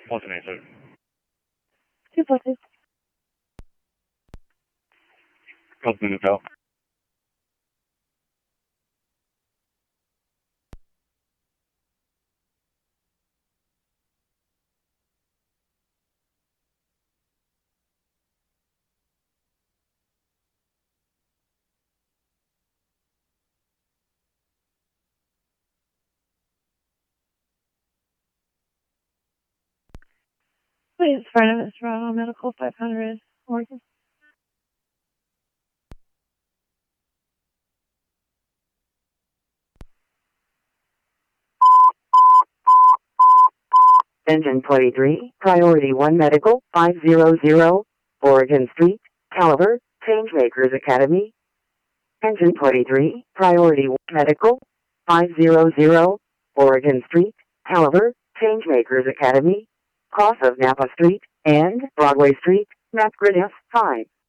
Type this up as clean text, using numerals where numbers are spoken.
What's the name, sir? 2 buses. What's the name, pal? Please, front of us, Toronto Medical 500, Oregon. Engine 23, Priority 1 Medical, 500, Oregon Street, Caliber, Changemakers Academy. Engine 23, Priority 1 Medical, 500, Oregon Street, Caliber, Changemakers Academy. Cross of Napa Street and Broadway Street, map grid F5.